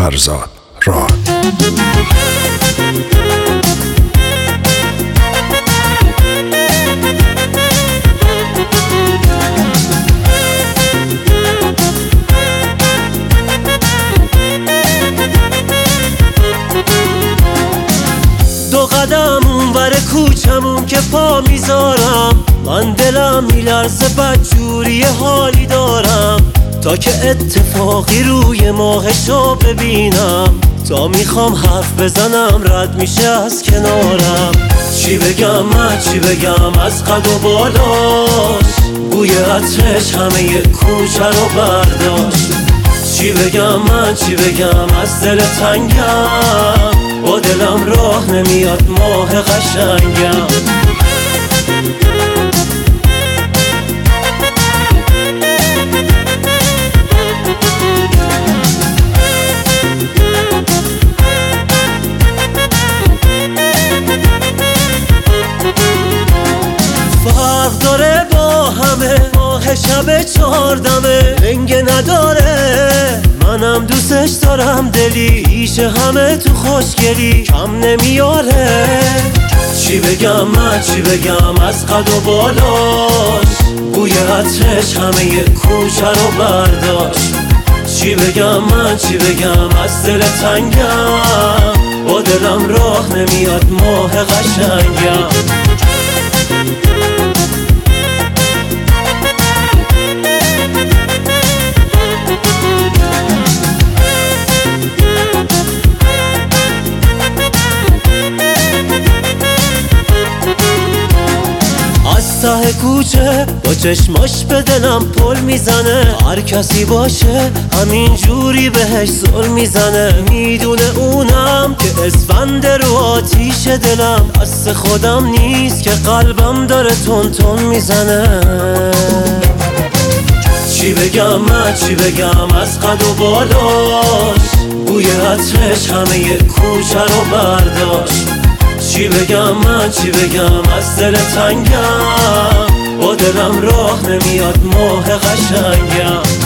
فرزاد راد. دو قدم اونور کوچمون که پا میذارم، من دلم میلرزه بدجوری حالی دارم، تا که اتفاقی روی ماهشو ببینم، تا میخوام حرف بزنم رد میشه از کنارم. چی بگم من چی بگم از قد و بالاش، بوی عطرش همه کوچه رو برداشت. چی بگم من چی بگم از دل تنگم، با دلم راه نمیاد ماه قشنگم. فرق داره با همه، ماه شب چهاردمه، رنگ نداره، منم دوستش دارم، دلی ایش همه تو خوشگلی کم نمیاره. چی بگم من چی بگم از قد و بالاش، بوی عطرش همه کوچه رو برداشت. چی بگم من چی بگم از دل تنگم، با دلم راه نمیاد ماه قشنگم. از ته کوچه با چشماش به دلم پل میزنه، هر کسی باشه همین جوری بهش زل میزنه. میدونه اونم که اسفند رو آتیش دلم، دست خودم نیست که قلبم داره تون تون میزنه. چی بگم من چی بگم از قد و بالاش، بوی عطرش همه کوچه رو برداشت. چی بگم من چی بگم از دل تنگم، با دلم راه نمیاد ماه قشنگم.